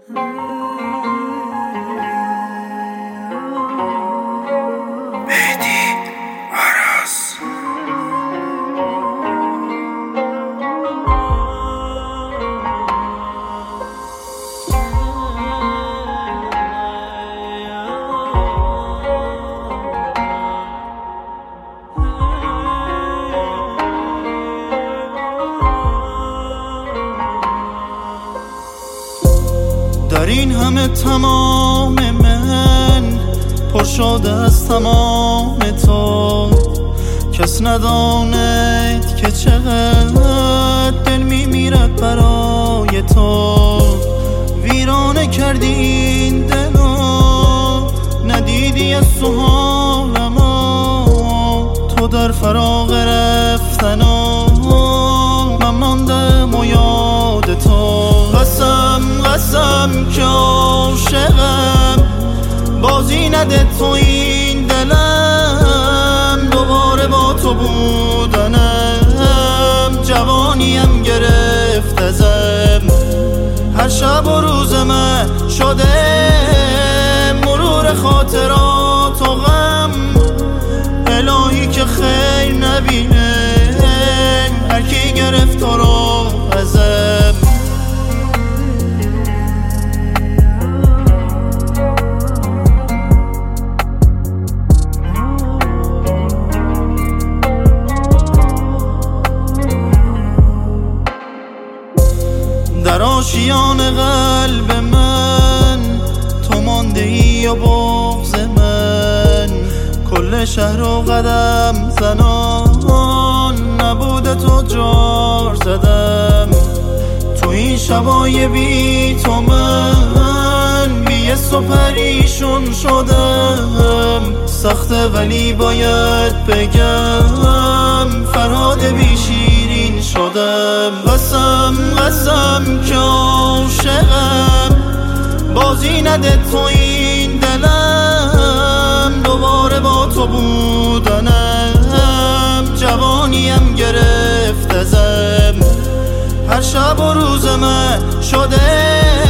در این همه تمام من پر شده از تمام تو، کس نداند که چقدر دل میمیرد برای تو. ویرانه کردی این دلو، ندیدی از سوالمو. تو در فراق رفتنو من ماندم و یاد تو. قسم که عاشقم، بازی نده تو این دلم. دوباره با تو بودنم، جوانیم گرفت ازم. هر شب و روز من شده مرور خاطرات و غم. الهی که خیر نبینه هر کی گرفت تو رو ازم. در آشیان قلب من تو مانده ای و بغض من. کل شهر و قدم زنان نبوده تو جار زدم. تو این شبای بی تو من بی‌حس و پریشون شدم. سخته ولی باید بگم فرهاد بی شیرین شدم. قسم که عاشقم، بازی نده تو این دلم. دوباره با تو بودنم، جوانیم گرفت ازم. هر شب و روز من شده